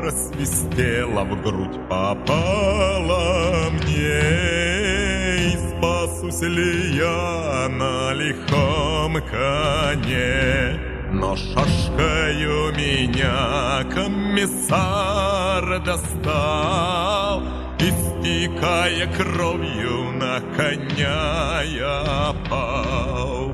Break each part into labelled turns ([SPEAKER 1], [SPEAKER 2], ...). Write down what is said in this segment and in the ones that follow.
[SPEAKER 1] просвистела, в грудь попала мне. И спасусь ли я на лихом коне? Но шашкою меня комиссар достал, истекая кровью на коня я пал.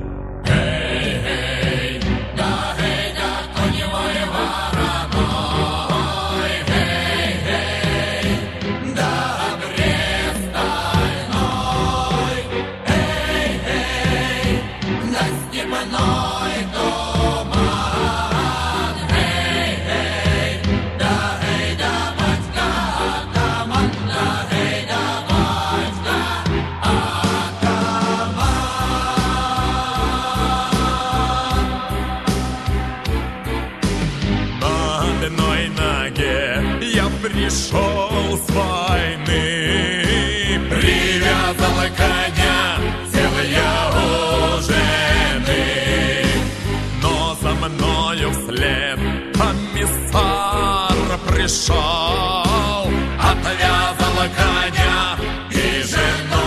[SPEAKER 1] Пришел с войны, привязал коня, сел я у жены, но за мною вслед комиссар пришел, отвязал коня и жену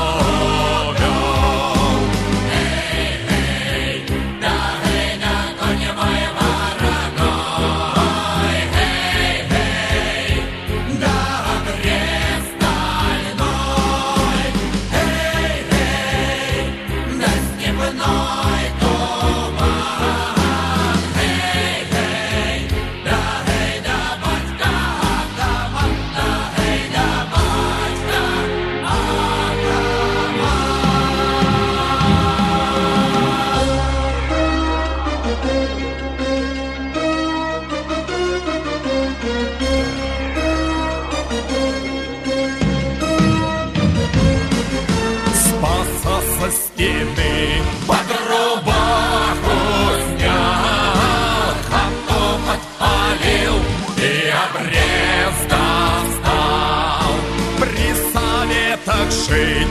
[SPEAKER 1] вел. Эй, эй, да эй, да, коня моя ворогой, эй, эй, да обрез стальной, эй, эй, да степной туман, эй, эй, да батька атаман, да батька спаса со стены, под рубаху снял, хату подпалил и обрез достал. При советах жить